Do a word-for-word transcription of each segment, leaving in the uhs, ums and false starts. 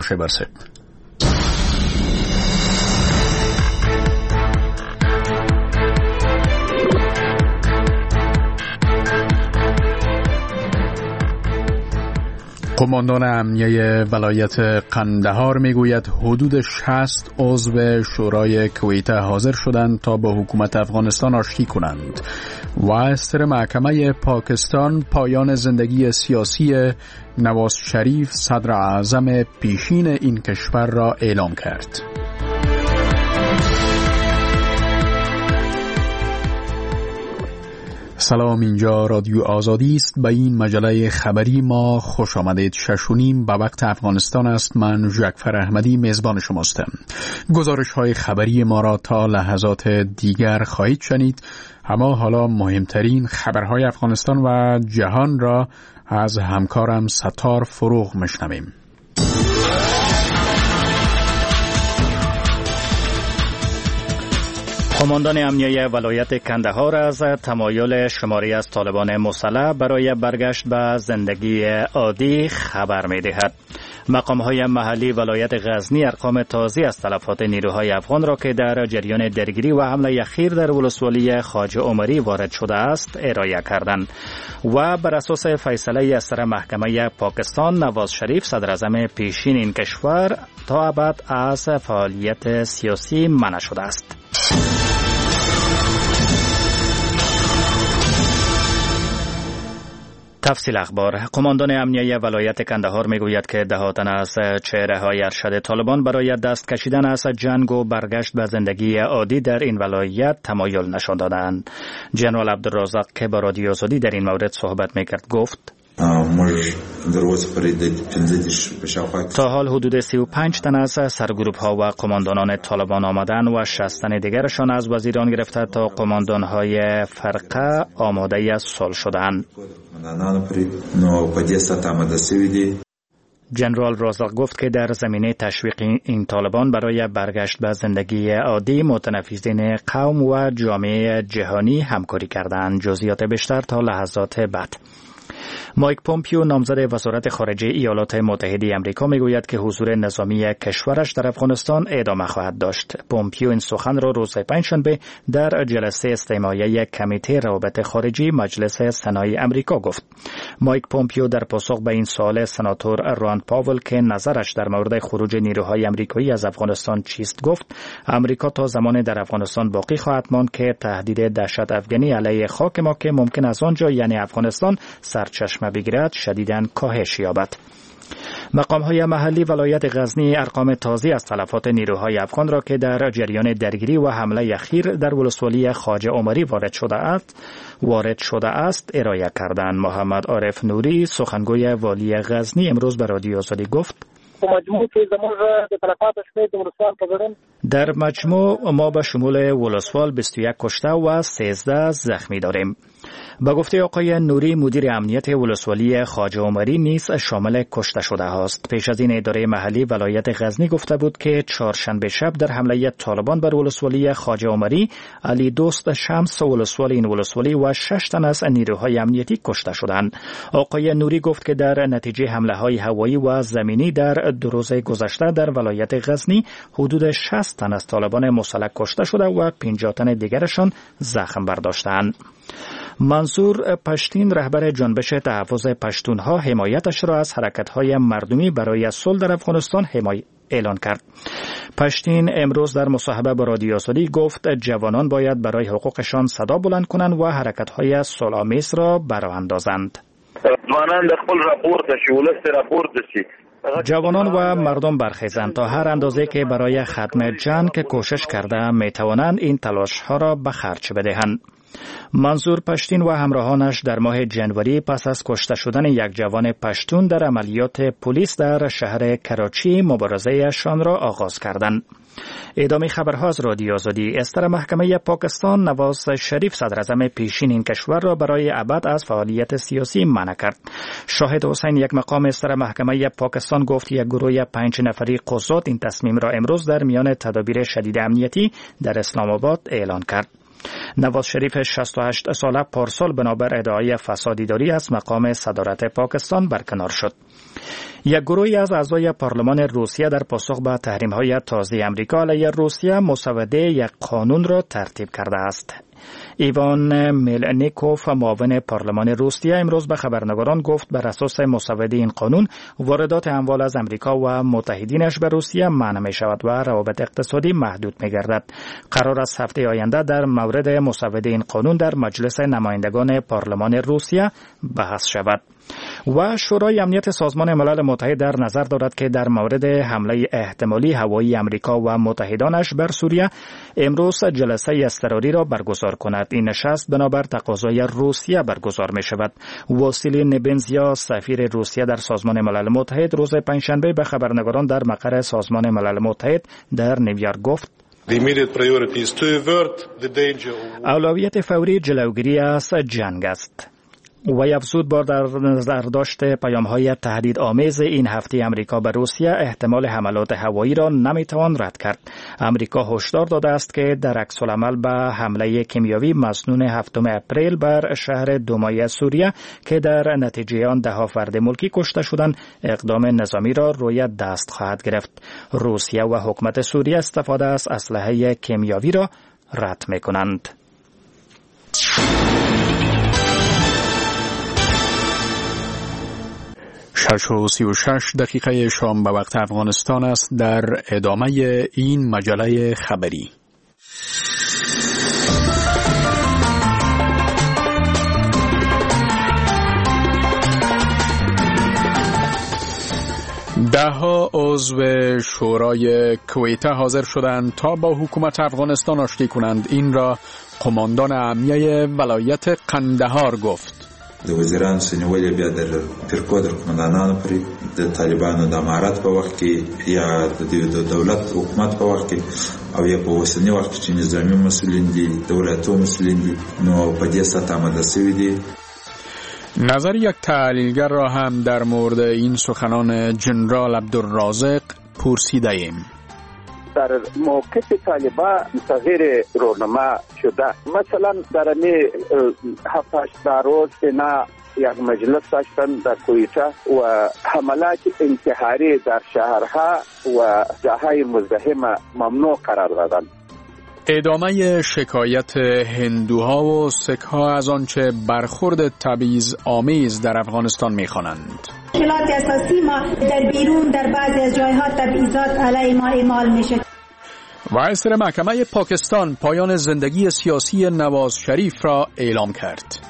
برسه. قماندان امنیه ولایت قندهار میگوید حدود شصت عضو شورای کویت حاضر شدند تا با حکومت افغانستان آشتی کنند و استر محکمه پاکستان پایان زندگی سیاسی نواز شریف صدر اعظم پیشین این کشور را اعلام کرد. سلام، اینجا رادیو آزادی است. به این مجله خبری ما خوش آمدید. شش و نیم به وقت افغانستان است. من جعفر احمدی میزبان شماستم. گزارش های خبری ما را تا لحظات دیگر خواهید شنید. اما حالا مهمترین خبرهای افغانستان و جهان را از همکارم ستار فروغ میشنویم. قماندان امنیه ولایت قندهار از تمایل شماری از طالبان مسلح برای برگشت به زندگی عادی خبر می‌دهد. مقام‌های محلی ولایت غزنی ارقام تازه از تلفات نیروهای افغان را که در جریان درگیری و حمله اخیر در ولسوالی خواجه عمری وارد شده است ارائه کردند و بر اساس فیصله استر محکمه پاکستان نواز شریف صدر اعظم پیشین این کشور تا ابد از فعالیت سیاسی منع شده است. تفصیل اخبار. قماندان امنیه ولایت قندهار میگوید که ده تن از چهره‌های ارشد طالبان برای دست کشیدن از جنگ و برگشت به زندگی عادی در این ولایت تمایل نشان دادند. جنرال عبدالرزاق که با رادیو آزادی در این مورد صحبت میکرد گفت تا حال حدود سی و پنج تن از سرگروپ ها و قماندانان طالبان آمدن و شصت تن دیگرشان از وزیران گرفته تا قماندان های فرقه آماده صلح شدند. جنرال رازق گفت که در زمینه تشویق این طالبان برای برگشت به زندگی عادی متنفذین قوم و جامعه جهانی همکاری کردند. جزئیات بیشتر تا لحظات بعد. مایک پومپیو نامزد وزارت خارجه ایالات متحده آمریکا میگوید که حضور نظامی کشورش در افغانستان ادامه خواهد داشت. پومپیو این سخن را روز پنجشنبه در جلسه استماعیه کمیته روابط خارجی مجلس سنای آمریکا گفت. مایک پومپیو در پاسخ به این سوال سناتور راند پاول که نظرش در مورد خروج نیروهای آمریکایی از افغانستان چیست گفت آمریکا تا زمان در افغانستان باقی خواهد ماند که تهدید دهشت افغانی علیه خاک ما که ممکن از آنجا یعنی افغانستان سرچشمه بگیرد شدیداً کاهش یابد. مقام‌های محلی ولایت غزنی ارقام تازه از تلفات نیروهای افغان را که در جریان درگیری و حمله اخیر در ولسوالی خواجه عمری وارد شده است وارد شده است ارائه کردند. محمد عارف نوری سخنگوی والی غزنی امروز به رادیو آزادی گفت در مجموع ما به شمول ولسوال بیست و یک کشته و سیزده زخمی داریم. با گفته آقای نوری مدیر امنیت ولسوالی خواجه عمری نیز شامل کشته شده است. پیش از این اداره محلی ولایت غزنی گفته بود که چهارشنبه شب در حمله طالبان بر ولسوالی خواجه عمری علی دوست شمس ولسوال این ولسوالی و شش تن از نیروهای امنیتی کشته شدند. آقای نوری گفت که در نتیجه حمله های هوایی و زمینی در دو روز گذشته در ولایت غزنی حدود شصت تن از طالبان مسلح کشته شده و پنجاه تن دیگرشان زخم برداشتند. منصور پشتین رهبر جنبش تحفظ پشتونها حمایتش را از حرکت‌های مردمی برای صلح در افغانستان حمایت اعلان کرد. پشتین امروز در مصاحبه با رادیو آزادی گفت جوانان باید برای حقوقشان صدا بلند کنند و حرکت‌های صلح‌آمیز را براه اندازند. جوانان و مردم برخیزند تا هر اندازه که برای ختم جنگ کوشش کرده می توانند این تلاش ها را به خرج بدهند. منصور پشتین و همراهانش در ماه جنوری پس از کشته شدن یک جوان پشتون در عملیات پلیس در شهر کراچی مبارزه شان را آغاز کردند. ادامه خبرها از رادیو آزادی. استر محکمه پاکستان نواز شریف صدر اعظم پیشین این کشور را برای ابد از فعالیت سیاسی منع کرد. شاهد حسین یک مقام استر محکمه پاکستان گفت یک گروه پنج نفری قضات این تصمیم را امروز در میان تدابیر شدید امنیتی در اسلام آباد اعلان کرد. نواز شریف شصت و هشت ساله پارسال بنابر ادعای فساد اداری از مقام صدارت پاکستان برکنار شد. یک گروهی از اعضای پارلمان روسیه در پاسخ به تحریم‌های تازه امریکا علیه روسیه مسوده یک قانون را ترتیب کرده است. ایوان میلنیکوف معاون پارلمان روسیه امروز به خبرنگاران گفت بر اساس مسوده این قانون واردات اموال از امریکا و متحدینش به روسیه منع می شود و روابط اقتصادی محدود می گردد. قرار است هفته آینده در مورد مسوده این قانون در مجلس نمایندگان پارلمان روسیه بحث شود. و شورای امنیت سازمان ملل متحد در نظر دارد که در مورد حمله احتمالی هوایی امریکا و متحدانش بر سوریه امروز جلسه اضطراری را برگزار کند. این نشست بنابر تقاضای روسیه برگزار می شود. واسیلی نبنزیا سفیر روسیه در سازمان ملل متحد روز پنجشنبه به خبرنگاران در مقر سازمان ملل متحد در نیویورک گفت اولویت فوری جلوگیری از جنگ است. و افزود با در نظر داشت پیام‌های تهدید آمیز این هفته امریکا به روسیه احتمال حملات هوایی را نمیتوان رد کرد. امریکا هشدار داده است که در عکس العمل به حمله کیمیاوی مسنون هفتم اپریل بر شهر دومای سوریه که در نتیجه آن ده ها فرد ملکی کشته شدند اقدام نظامی را روی دست خواهد گرفت. روسیه و حکومت سوریه استفاده از اسلحه کیمیاوی را رد می‌کنند. شش و سی و شش دقیقه شام به وقت افغانستان است. در ادامه این مجله خبری ده ها عضو شورای کویته حاضر شدند تا با حکومت افغانستان آشتی کنند. این را قماندان امنیه ولایت قندهار گفت. د وزیرانو سنیولې بیا د فرقو د قماندانانو پرې د طالبانو د امارت په وخت کې یا د دولت حکومت په وخت کې او یا په اوسني وخت کې چې نظامي مسؤلین دي د ولایتو مسؤلین دي نو په دې سطح آماده شوي دي. نظر یک تحلیلگر را هم در مورد این سخنان جنرال عبدالرازق پرسیده ایم. در موقف طالبان تغییر رونما شده، مثلا در این هفت هشت روز نه یک مجلس داشتن در کویته و حملات انتحاری در شهرها و جاهای مزدحم ممنوع قرار دادند. ادامه شکایت هندوها و سکها از آنچه برخورد تبعیض آمیز در افغانستان می‌خوانند. مشکلات اساسی ما در بیرون در بعضی از جایها تبعیضات علیه ما اعمال میشه. و اصر محکمه پاکستان پایان زندگی سیاسی نواز شریف را اعلام کرد.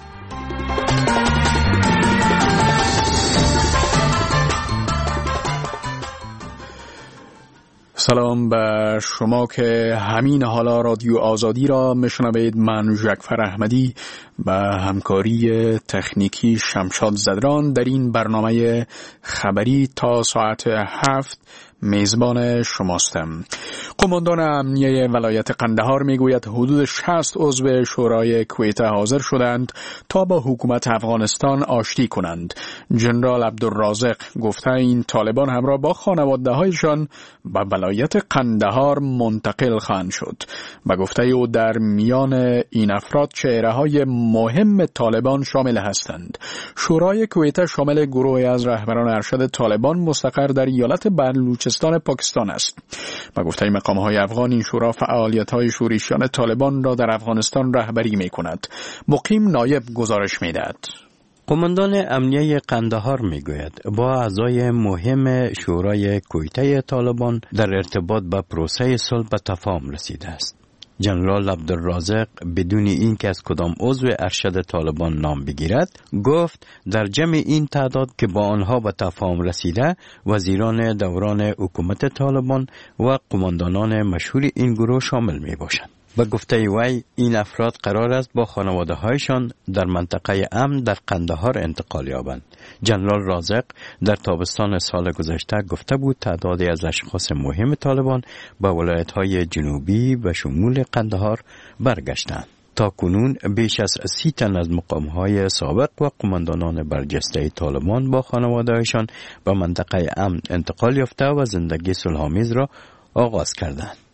سلام به شما که همین حالا رادیو آزادی را میشنوید. من جعفر احمدی به همکاری تکنیکی شمشاد زدران در این برنامه خبری تا ساعت هفت میزبان شماستم. قماندان امنیه ولایت قندهار میگوید حدود شصت عضو شورای کویته حاضر شدند تا با حکومت افغانستان آشتی کنند. جنرال عبدالرازق گفته این طالبان همراه با خانواده هایشان به ولایت قندهار منتقل خواهند شد. و گفته او در میان این افراد چهره های مهم طالبان شامل هستند. شورای کویته شامل گروهی از رهبران ارشد طالبان مستقر در ایالت بلوچستان پاکستان است. و گفته مقام‌های افغان این شورا فعالیت‌های شورشیان طالبان را در افغانستان رهبری می‌کند. مقیم نایب گزارش می‌دهد. قماندان امنیه قندهار میگوید با اعضای مهم شورای کویته طالبان در ارتباط با پروسه صلح به تفاهم رسیده است. جنرال عبدالرازق بدون اینکه از کدام عضو ارشد طالبان نام بگیرد گفت در جمع این تعداد که با آنها به تفاهم رسیده وزیران دوران حکومت طالبان و قماندانان مشهور این گروه شامل می باشند. و گفته وی این افراد قرار است با خانواده هایشان در منطقه امن در قندهار انتقال یابند. جنرال رازق در تابستان سال گذشته گفته بود تعدادی از اشخاص مهم طالبان به ولایت های جنوبی و شمول قندهار برگشتند. تا کنون بیش از سی تن از مقام‌های سابق و قماندانان برجسته طالبان با خانواده‌هایشان به منطقه امن انتقال یافته و زندگی صلح‌آمیز را آغاز کردند.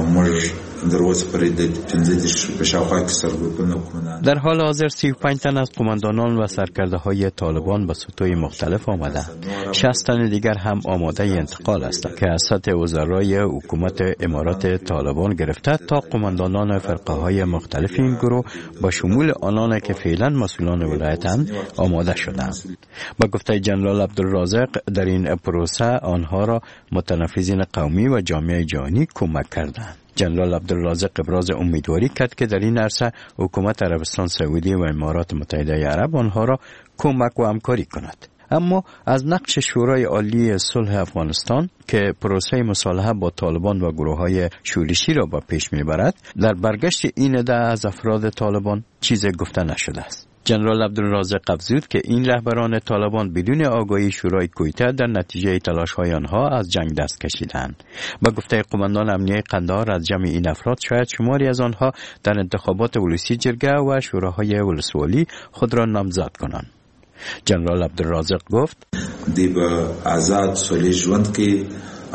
موږ در اوسه پورې د پنځه دېرش په شاوخوا کې سرګروپونه قومندان در حال حاضر سی و پنج تن از قماندانان و سرکرده های طالبان به سطوح مختلف آمدند. شصت تن دیگر هم آماده انتقال هستند که از سطح وزرای حکومت امارات طالبان گرفته تا قماندانان فرقه های مختلف این گروه با شمول آنان که فعلا مسئولان ولایتند آماده شدند. با گفته جنرال عبدالرازق در این پروسه آنها را متنفذین قومی و جامعه جهانی کمک کردند. جنرال عبدالرازق ابراز امیدواری کرد که در این عرصه حکومت عربستان سعودی و امارات متحده عرب آنها را کمک و همکاری کند. اما از نقش شورای عالی صلح افغانستان که پروسه مصالحه با طالبان و گروه‌های شورشی را با پیش می‌برد، در برگشت این عده از افراد طالبان چیزی گفته نشده است. جنرال عبدالرازق افزود که این رهبران طالبان بدون آگاهی شورای کویته در نتیجه تلاش‌های آنها از جنگ دست کشیدند. با گفته قماندان امنیه قندهار از جمع این افراد شاید شماری از آنها در انتخابات ولسی جرگه و شوراهای ولسوالی خود را نامزد کنند. جنرال عبدالرازق گفت دی به آزاد صلح ژوند کې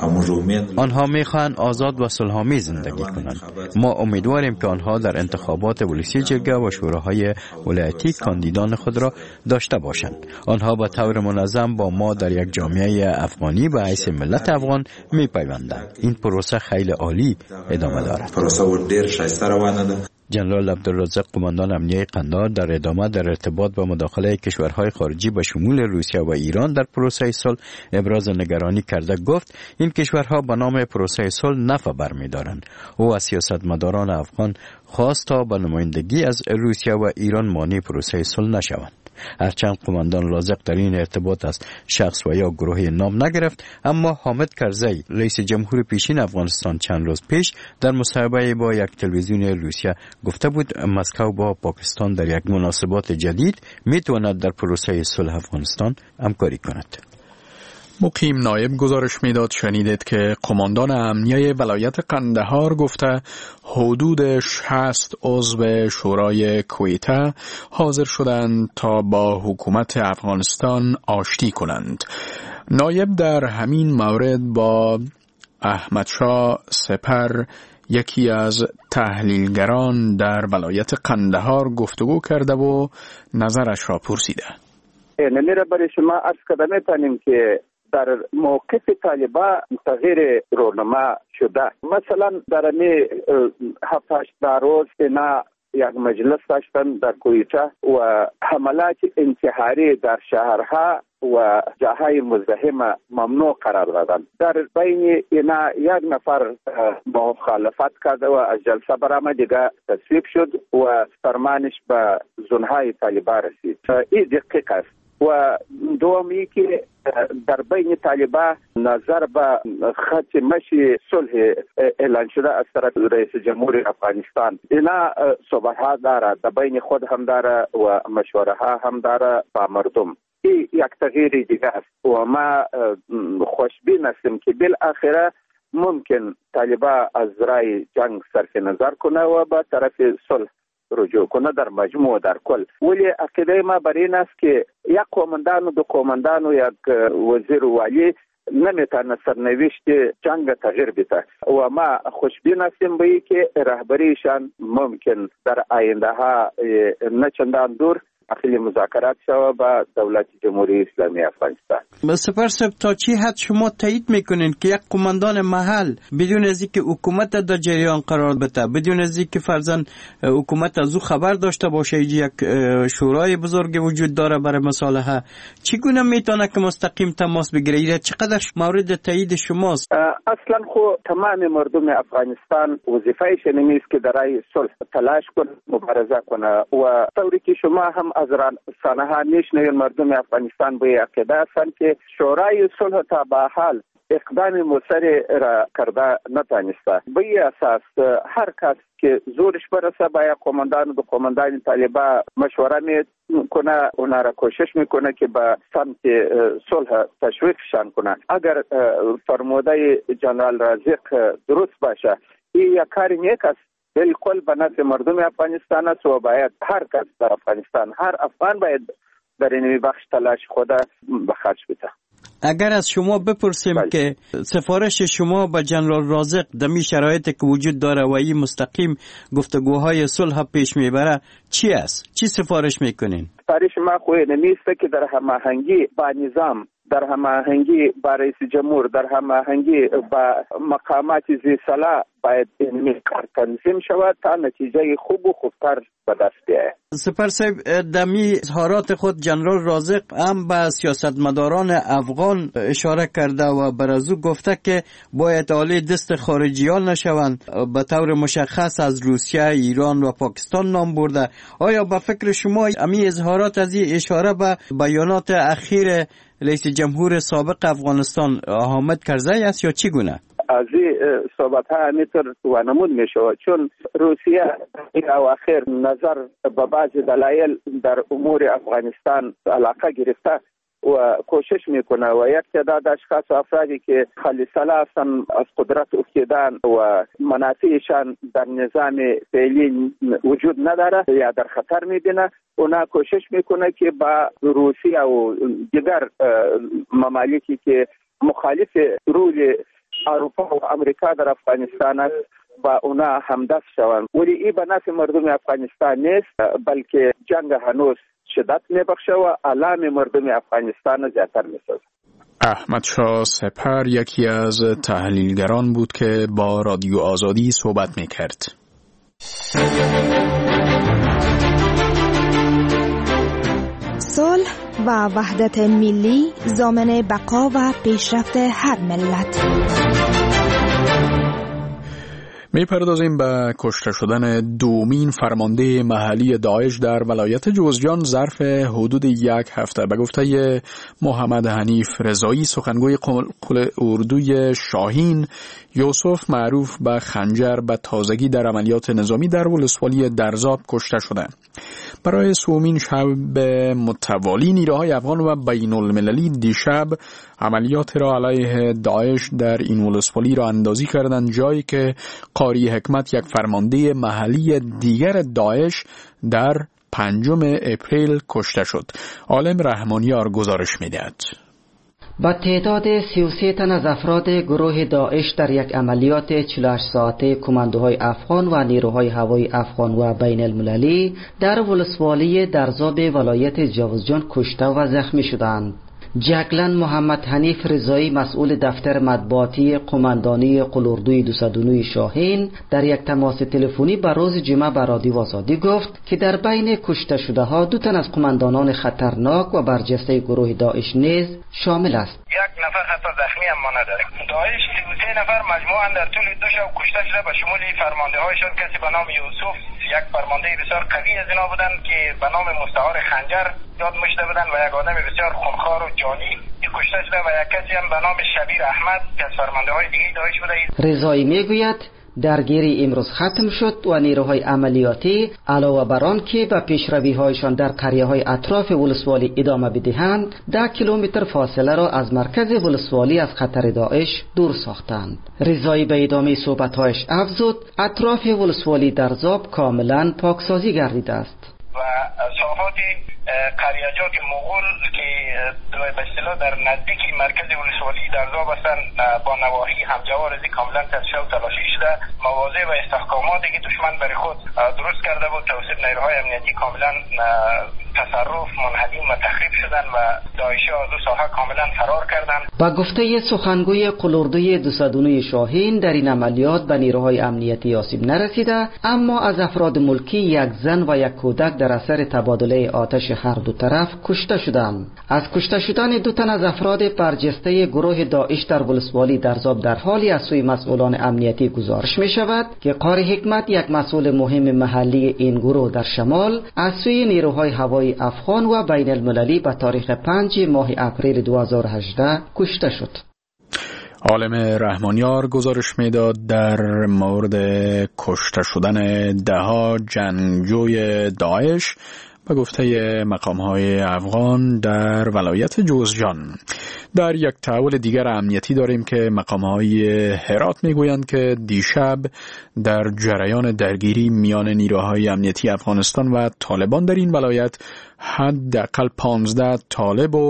آنها میخواهند آزاد و صلح‌آمیز زندگی کنند. ما امیدواریم که آنها در انتخابات ولسی جرگه و شوراهای ولایتی کاندیدان خود را داشته باشند. آنها به طور منظم با ما در یک جامعه افغانی به حیث ملت افغان میپیوندند. این پروسه خیلی عالی ادامه دارد. پروسه ډیر شایسته روانه ده. جنرال عبدالرازق قماندان امنیه قندهار در ادامه در ارتباط با مداخله کشورهای خارجی به شمول روسیه و ایران در پروسه صلح ابراز نگرانی کرده گفت این کشورها به نام پروسه صلح نفع برمی‌دارند. او از سیاستمداران افغان خواست تا به نمایندگی از روسیه و ایران مانع پروسه صلح نشوند. هرچند قماندان رازق در این ارتباط از شخص و یا گروهی نام نگرفت، اما حامد کرزی رئیس جمهور پیشین افغانستان چند روز پیش در مصاحبه با یک تلویزیون روسیه گفته بود مسکو با پاکستان در یک مناسبات جدید میتواند در پروسه صلح افغانستان همکاری کند. مقیم نایب گزارش میداد شنیدید که قماندان امنیه ولایت قندهار گفته حدود شصت عضو شورای کویته حاضر شدند تا با حکومت افغانستان آشتی کنند. نایب در همین مورد با احمدشاه سپر یکی از تحلیلگران در ولایت قندهار گفتگو کرده و نظرش را پرسیده. نمیره برای شما عرض کردن تانیم که در موقف طالبان تغییر رونما شده. مثلا در امی هفت هشت روز اینا یک مجلس داشتن در کویته و حملات انتحاری در شهرها و جاهای مزدحم ممنوع قرار دادن. در بین اینا یک نفر مخالفت کرده و از جلسه برآمد، دیگه تصویب شد و فرمانش به زونهای طالبان رسید. این دقیق است. و دومی که در بین طالبان نظر به خط مشی صلح اعلان شده از طرف رئیس جمهور افغانستان، اینا صحبت‌ها داره، در بین خود هم داره و مشوره ها هم داره با مردم. این یک تغییر دیگه است و ما خوشبین هستیم که بالاخره ممکن طالبان از رای جنگ صرف نظر کنه و به طرف صلح رجوع کنه در مجموع در کل. ولی عقیده ما بر این است که یک قومندان و دو قومندان و یک وزیر و والی نمیتونه سرنوشت جنگ تغییر بده و ما خوشبین هستیم به این که رهبریشان ممکن در آینده ها نه چندان دور اخیلی مذاکرات شود با دولت جمهوری اسلامی افغانستان. سپر صاحب تا چی حد شما تایید میکنین که یک قماندان محل بدون از اینکه حکومت در جریان قرار بده، بدون از اینکه فرضاً حکومت از او خبر داشته باشه، یک شورای بزرگ وجود داره برای مصالحه، چگونه میتونه که مستقیم تماس بگیره؟ چقدر مورد تایید شماست؟ اصلا خو تمام مردم افغانستان وظیفه‌اش نیست که در صلح تلاش کنه، مبارزه کنه و طوری که شما هم از رسانه ها میشنوید مردم افغانستان به عقیده هستند که شورای صلح تا به حال اقدام مؤثر را کرده نتانسته. به این اساس هر کس که زورش برسه با یک قماندان و دو قماندان طالبان مشوره میکنه، اونا را کوشش میکنه که به سمت صلح تشویقشان کنه. اگر فرموده جنرال رازق درست باشه، این یک کار نیک است، بالکل به نفع مردم افغانستان است و باید هر کس در افغانستان، هر افغان باید در این بخش تلاش خود به خرج بده. اگر از شما بپرسیم بله. که سفارش شما با جنرال رازق در می شرایطی که وجود داره و این مستقیم گفتگوهای صلح پیش میبره چی است؟ چی سفارش میکنین؟ سفارش ما خوی نمیسته که در هماهنگی با نظام، در هماهنگی با رئیس جمهور، در هماهنگی با مقامات ذی صلاح باید این کار تنظیم شود تا نتیجه خوب و خوبتر به دست بیاید. سپر صاحب دمی اظهارات خود جنرال رازق هم به سیاستمداران افغان اشاره کرده و برازو گفته که باید عالی دست خارجیان نشوند، به طور مشخص از روسیه، ایران و پاکستان نام برده. آیا به فکر شما امی اظهارات از این اشاره به بیانات اخیر رئیس جمهور سابق افغانستان حامد کرزی است یا چی گونه؟ از این صحبت ها همینطور وانمود می شود، چون روسیه این اواخر نظر به بعض دلایل در امور افغانستان علاقه گرفته و کوشش میکنه و یک تعداد اشخاص و افرادی که خالی صلاح هستند از قدرت افتیدن و منافعشان در نظام فعلی وجود نداره یا در خطر میبینه، اونا کوشش میکنه که با روسیه و دیگر ممالکی که مخالف رول اروپا و امریکا در افغانستان است با اونا همدست شوند. ولی این به نفع مردم افغانستان نیست، بلکه جنگ هنوز شدت میبخشه و علام مردم افغانستان زیادتر میسازه. احمد شاه سپر یکی از تحلیلگران بود که با رادیو آزادی صحبت میکرد. صلح و وحدت ملی ضامن بقا و پیشرفت هر ملت. می پردازیم به کشته شدن دومین فرمانده محلی داعش در ولایت جوزجان ظرف حدود یک هفته. به گفته محمد حنیف رضایی سخنگوی قل اردوی شاهین، یوسف معروف به خنجر به تازگی در عملیات نظامی در ولسوالی درزاب کشته شده. برای سومین شب متوالی نیروهای افغان و بین المللی دیشب عملیات را علیه داعش در این ولسوالی را اندازی کردند، جایی که قاری حکمت یک فرمانده محلی دیگر داعش در پنجم اپریل کشته شد. عالم رحمانیار گزارش می‌دهد. با تعداد سی و سه تن از افراد گروه داعش در یک عملیات چهل و هشت ساعته کماندوهای افغان و نیروهای هوایی افغان و بین المللی در ولسوالی درزاب ولایت جوزجان کشته و زخمی شدند. جگلن محمد حنیف رضایی مسئول دفتر مطبوعاتی قماندانی قل اردوی دویست و نه شاهین در یک تماس تلفنی به روز جمعه به رادیو آزادی گفت که در بین کشته شده ها دو تن از قماندانان خطرناک و برجسته گروه داعش نیز شامل است. یک نفر حتی زخمی هم ما نداره. داعش سی و سه نفر مجموعاً در طول دو شب کشته شده، به شمول فرمانده هایشان کسی به نام یوسف، یک فرمانده بسیار قوی از اینا بودند که به نام مستعار خنجر یاد مشته بودند و یک آدم بسیار خونخوار و جانی کشته شده و یک کسی هم به نام شبیر احمد که از فرمانده های دیگه داعش بوده. رضایی میگوید درگیری امروز ختم شد و نیروهای عملیاتی علاوه بر آن که به پیشروی هایشان در قریه های اطراف ولسوالی ادامه بدهند، ده کیلومتر فاصله را از مرکز ولسوالی از خطر داعش دور ساختند. رضایی به ادامه صحبت هایش افزود اطراف ولسوالی درزاب کاملا پاکسازی گردیده است و صحافات قریجات مغول که به اصطلاح در نزدیک مرکز ولسوالی درزاب هستند با نواحی همجوار از کاملا تصفیه و تلاشی شده. مواضع و استحکاماتی که دشمن برای خود درست کرده بود توسط نیروهای امنیتی کاملا تصرف منهدم و تخریب شدن و داعشی از دو ساحه کاملا فرار کردند. با گفته سخنگوی قل اردوی دویست و نه شاهین، در این عملیات به نیروهای امنیتی آسیب نرسیده، اما از افراد ملکی یک زن و یک کودک در اثر تبادله آتش هر دو طرف کشته شدند. از کشته شدن دو تن از افراد برجسته گروه داعش در ولسوالی درزاب در حالی از سوی مسئولان امنیتی گزارش می شود که قاری حکمت، یک مسئول مهم محلی این گروه در شمال، از سوی نیروهای هوایی افغان و بین المللی به تاریخ پنج ماه اپریل دو هزار و هجده کشته شد. عالم رحمانیار گزارش میداد در مورد کشته شدن دهها جنگجوی داعش به گفته مقام‌های افغان در ولایت جوزجان. در یک تحول دیگر امنیتی داریم که مقام‌های هرات میگویند که دیشب در جریان درگیری میان نیروهای امنیتی افغانستان و طالبان در این ولایت حداقل پانزده طالب و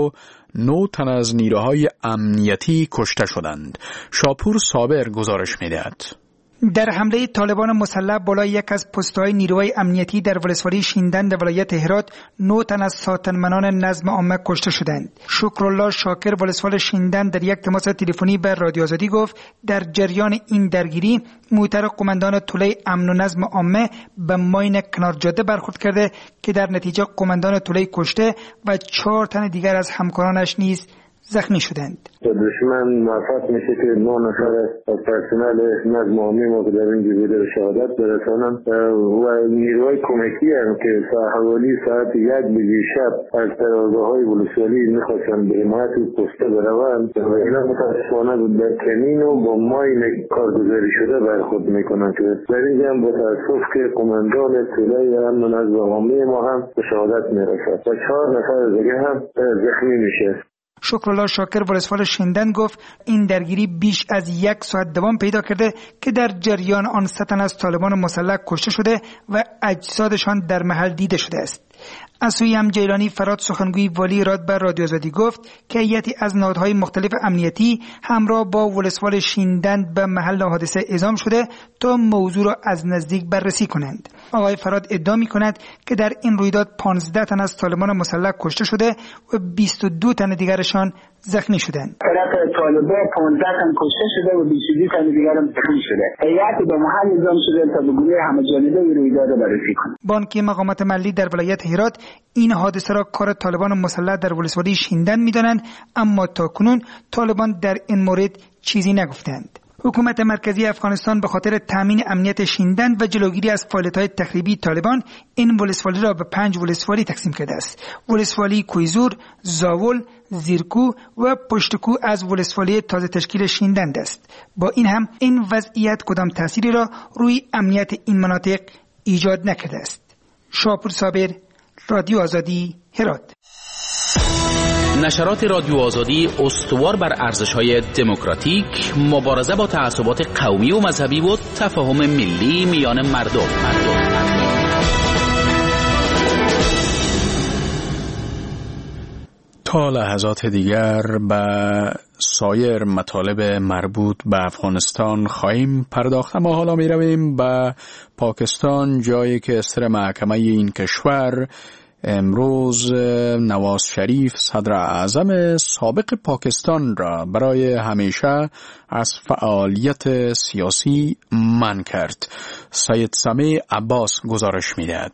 نه تن از نیروهای امنیتی کشته شدند. شاپور صابر گزارش می‌دهد. در حمله طالبان مسلح بالای یک از پست‌های نیروهای امنیتی در ولسوالی شیندند ولایت هرات نه تن از ساتنمنان نظم عامه کشته شدند. شکرالله شاکر ولسوال شیندند در یک تماس تلفنی به رادیو آزادی گفت در جریان این درگیری موتر قماندان توله امن و نظم عامه به ماین کنار جاده برخورد کرده که در نتیجه قماندان توله کشته و چهار تن دیگر از همکارانش نیز زخمی شدند. دشمن موفق میشه که نه نفر از پرسنل نظم عامی ما که در اینجا بوده به شهادت برسانن و نیروهای کمکی هم که حوالی ساعت یک بجه شب از قرارگاه‌های ولسوالی میخواستن به حمایت پسته بروند و اینا متاسفانه در کمین و با ماین کارگزاری شده برخورد میکنن که در اینجا هم با تاسف که قماندان توله امن و نظم عامی ما هم به شهادت میرسد و چهار نفر دیگه هم زخمی میشه. شکرالله شاکر ولسوال شیندند گفت این درگیری بیش از یک ساعت دوام پیدا کرده که در جریان آن سه تن از طالبان مسلح کشته شده و اجسادشان در محل دیده شده است. از سوی هم جیلانی فراد سخنگوی والی راد بر رادیو آزادی گفت که هیئتی از نهادهای مختلف امنیتی همراه با ولسوال شیندند به محل حادثه اعزام شده تا موضوع را از نزدیک بررسی کنند. آقای فراد ادعا می‌کند که در این رویداد پانزده تن از طالبان مسلح کشته شده و بیست و دو تن دیگرشان زخمی شدند. طرف طالبان پانزده تن کشته شده و بیست و دو تن دیگر هم زخمی شده. هیئت به محل اعزام شده تا به گروه همه‌جانبه رویداد بررسی کند. بانک مقامات ملی در ولایت هرات این حادثه را کار طالبان مسلح در ولسوالی شیندند می‌دانند، اما تاکنون طالبان در این مورد چیزی نگفتند. حکومت مرکزی افغانستان به خاطر تامین امنیت شیندند و جلوگیری از فعالیت‌های تخریبی طالبان این ولسوالی را به پنج ولسوالی تقسیم کرده است. ولسوالی کویزور، زاول، زیرکو و پشتکو از ولسوالی تازه تشکیل شیندند است. با این هم این وضعیت کدام تأثیری را روی امنیت این مناطق ایجاد نکرده است. شاپور صابر، رادیو آزادی، هرات. نشرات رادیو آزادی استوار بر ارزش‌های دموکراتیک، مبارزه با تعصبات قومی و مذهبی و تفاهم ملی میان مردم. مردم. تا لحظات دیگر به سایر مطالب مربوط به افغانستان خواهیم پرداخت، اما حالا می رویم به پاکستان، جایی که استر محکمه این کشور امروز نواز شریف صدر اعظم سابق پاکستان را برای همیشه از فعالیت سیاسی منع کرد. سید سمیع عباس گزارش می‌دهد.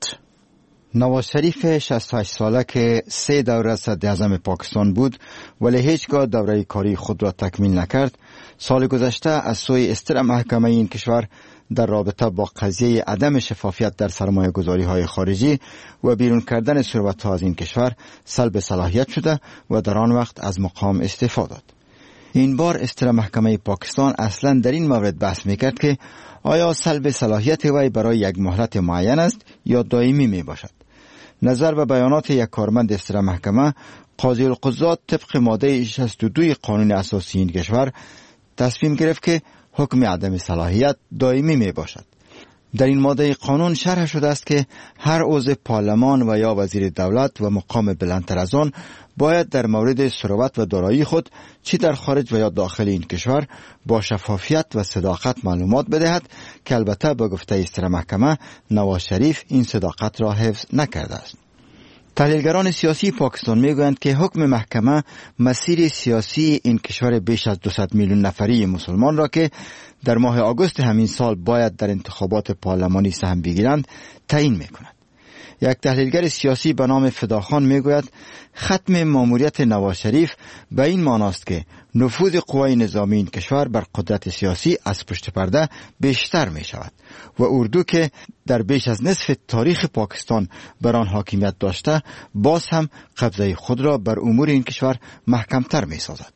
نواز شریف شصت و هشت ساله که سه دوره صدر اعظم پاکستان بود ولی هیچگاه دوره کاری خود را تکمیل نکرد، سال گذشته از سوی استر محکمه این کشور در رابطه با قضیه عدم شفافیت در سرمایه گذاری های خارجی و بیرون کردن ثروت از این کشور سلب صلاحیت شده و در آن وقت از مقام استعفا داد. این بار استر محکمه پاکستان اصلا در این مورد بحث میکرد که آیا سلب صلاحیت وی برای یک مهلت معین است یا دائمی می باشد. نظر به بیانات یک کارمند استر محکمه، قاضی القضات طبق ماده شصت و دو قانون اساسی این کشور تصمیم گرفت که حکم عدم صلاحیت دائمی می باشد. در این ماده قانون شرح شده است که هر عضو پارلمان و یا وزیر دولت و مقام بلندتر از آن باید در مورد ثروت و دارایی خود چی در خارج و یا داخل این کشور با شفافیت و صداقت معلومات بدهد که البته به گفته استر محکمه نواز شریف این صداقت را حفظ نکرده است. تحلیلگران سیاسی پاکستان میگویند که حکم محکمه مسیر سیاسی این کشور بیش از دویست میلیون نفری مسلمان را که در ماه آگوست همین سال باید در انتخابات پارلمانی سهم بگیرند تعیین میکند. یک تحلیلگر سیاسی به نام فداخان میگوید ختم ماموریت نواز شریف به این معناست که نفوذ قوای نظامی این کشور بر قدرت سیاسی از پشت پرده بیشتر می شود و اردو که در بیش از نصف تاریخ پاکستان بر آن حاکمیت داشته باز هم قبضه خود را بر امور این کشور محکمتر می سازد.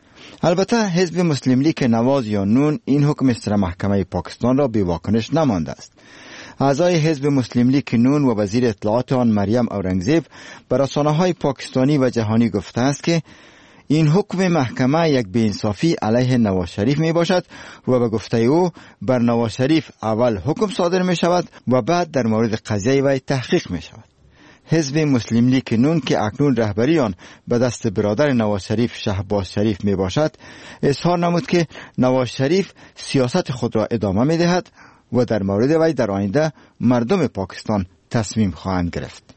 البته حزب مسلم لیگ نواز یا نون این حکم استر محکمه پاکستان را بی واکنش نمانده است. اعضای حزب مسلم لیگ نون و وزیر اطلاعات آن مریم اورنگزیب بر رسانه‌های پاکستانی و جهانی گفته است که این حکم محکمه یک بی‌انصافی علیه نواز شریف می باشد و به گفته او بر نواز شریف اول حکم صادر می شود و بعد در مورد قضیه وی تحقیق می شود. حزب مسلم لیگ نون که اکنون رهبری آن به دست برادر نواز شریف شهباز شریف می باشد اظهار نمود که نواز شریف سیاست خود را ادامه می دهد و در مورد وی در آینده مردم پاکستان تصمیم خواهند گرفت.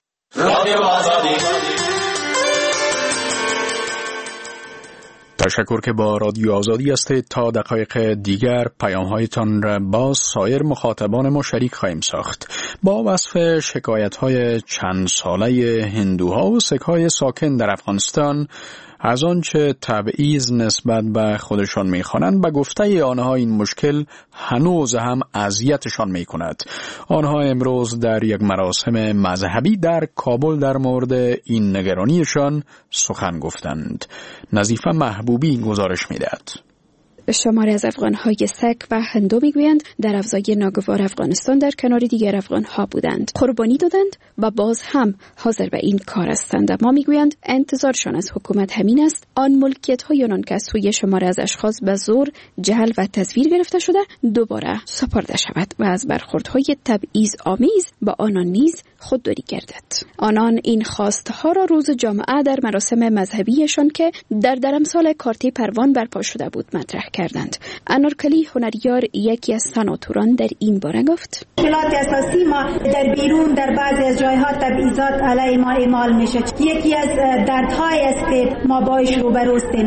تشکر که با رادیو آزادی هستید. تا دقایق دیگر پیام‌هایتان را با سایر مخاطبان ما شریک خواهیم ساخت. با وصف شکایت‌های چند ساله هندوها و سک‌های ساکن در افغانستان از آنچه تبعیض نسبت به خودشان می‌خوانند، به گفته آنها این مشکل هنوز هم اذیتشان می‌کند. آنها امروز در یک مراسم مذهبی در کابل در مورد این نگرانیشان سخن گفتند. نظیفه محبوبی گزارش می‌دهد. شماری از افغان‌های سک و هندو میگویند در افزای ناگوار افغانستان در کنار دیگر افغان‌ها بودند، قربانی دادند و باز هم حاضر به این کار هستند. ما میگویند انتظارشان از حکومت همین است آن ملکیت‌های آنان که از سوی شماری از اشخاص به زور، جهل و تزویر گرفته شده دوباره سپرده شود و از برخوردهای تبعیض آمیز با آنان نیز خودداری گردد. آنان این خواستها را روز جمعه در مراسم مذهبیشان که در درمسال کارتی پروان برپا شده بود مطرح کردند. انارکلی هنریار یکی از سناتوران در این باره گفت: مشکلات اساسی ما در بیرون در بعضی از جایها تبعیضات علیه ما اعمال میشه. یکی از دردهای است که ما باش روبروستیم.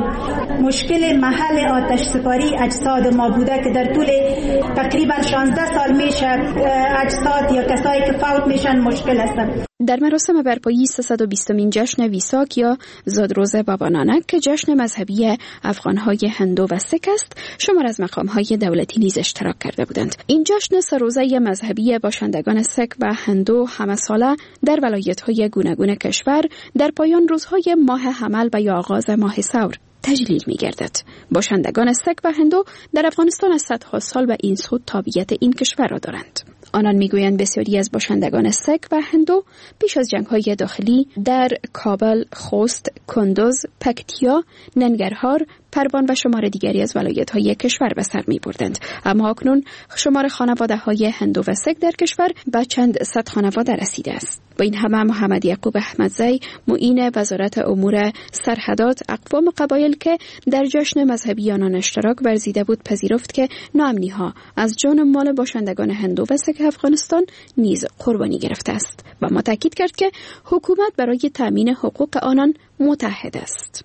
مشکل محل آتش سپاری اجساد ما بوده که در طول تقریبا شانزده سال میشه اجساد یا کسایی که فوت میشن مشکل هستن. در مراسم برپایی سیصد و بیستمین جشن ویساک یا زادروز بابا نانک که جشن مذهبی افغان‌های هندو و سک است، شمار از مقام‌های دولتی نیز اشتراک کرده بودند. این جشن سرروزه مذهبی باشندگان سک و هندو همه ساله در ولایت‌های گوناگون کشور در پایان روزهای ماه حمل و یا آغاز ماه ثور تجلیل می‌گردد. باشندگان سک و هندو در افغانستان از صدها سال به این سو تابعیت این کشور را دارند. آنان میگویند بسیاری از باشندگان سک و هندو پیش از جنگ‌های داخلی در کابل، خوست، کندوز، پکتیا، ننگرهار، پروان و شمار دیگری از ولایت‌های کشور به سر می‌بردند. اما اکنون شمار خانواده‌های هندو و سک در کشور به چند صد خانواده رسیده است. با این همه محمد یعقوب احمدزی معین وزارت امور سرحدات اقوام قبایل که در جشن مذهبی آنان اشتراک ورزیده بود پذیرفت که ناامنی‌ها از جان و مال باشندگان هندو و سک افغانستان نیز قربانی گرفته است و ما تاکید کرد که حکومت برای تامین حقوق آنان متحد است.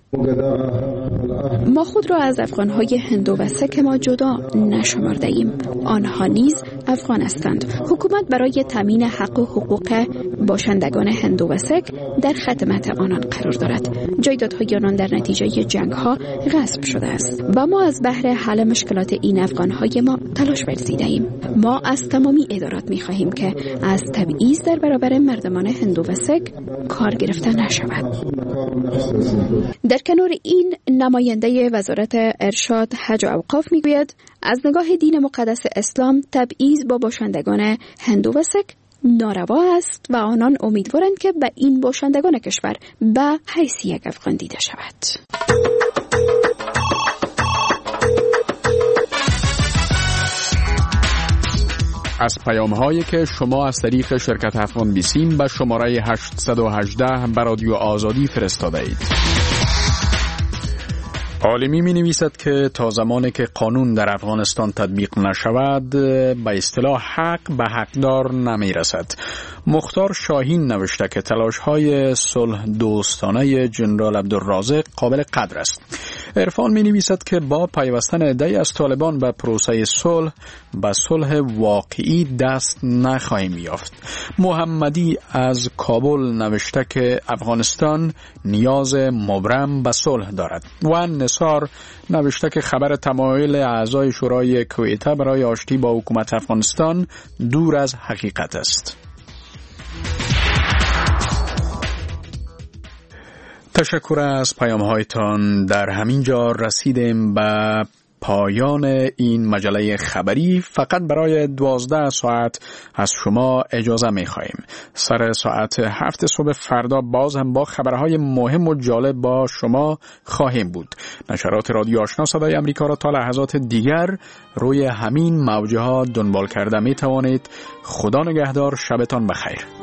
ما خود را از افغان‌های هندو و سک ما جدا نشمرده ایم. آنها نیز افغان هستند. حکومت برای تامین حق و حقوق باشندگان هندو و سک در خدمت آنان قرار دارد. جایدادهای آنان در نتیجه جنگ‌ها غصب شده است و ما از بهر حل مشکلات این افغان‌های ما تلاش ورزیده ایم. ما از تمامی ادارات می‌خواهیم که از تبعیض در برابر مردمان هندو و سک کار گرفته نشود. در کنار این نماینده وزارت ارشاد حج و اوقاف میگوید از نگاه دین مقدس اسلام تبعیض با باشندگان هندو و سک ناروا است و آنان امیدوارند که به این باشندگان کشور به حیث یک افغان دیده شود. از پیام‌هایی که شما از طریق شرکت افغان بیسیم به شماره هشتصد و هجده به رادیو آزادی فرستاده اید. عالمی می نویسد که تا زمانی که قانون در افغانستان تطبیق نشود به اصطلاح حق به حقدار نمی رسد. مختار شاهین نوشته که تلاش‌های صلح دوستانه جنرال عبدالرازق قابل قدر است. عرفان می نویسد که با پیوستن عده‌ای از طالبان به پروسه صلح به صلح واقعی دست نخواهیم یافت. محمدی از کابل نوشته که افغانستان نیاز مبرم به صلح دارد و نصار نوشته که خبر تمایل اعضای شورای کویته برای آشتی با حکومت افغانستان دور از حقیقت است. تشکر از پیام‌هایتان. در همین جا رسیدیم به پایان این مجله خبری. فقط برای دوازده ساعت از شما اجازه می‌خواهیم. سر ساعت هفت صبح فردا باز هم با خبرهای مهم و جالب با شما خواهیم بود. نشرات رادیو آشنا صدای امریکا را تا لحظات دیگر روی همین موجه‌ها دنبال کرده می‌توانید. خدا نگهدار، شبتان بخیر.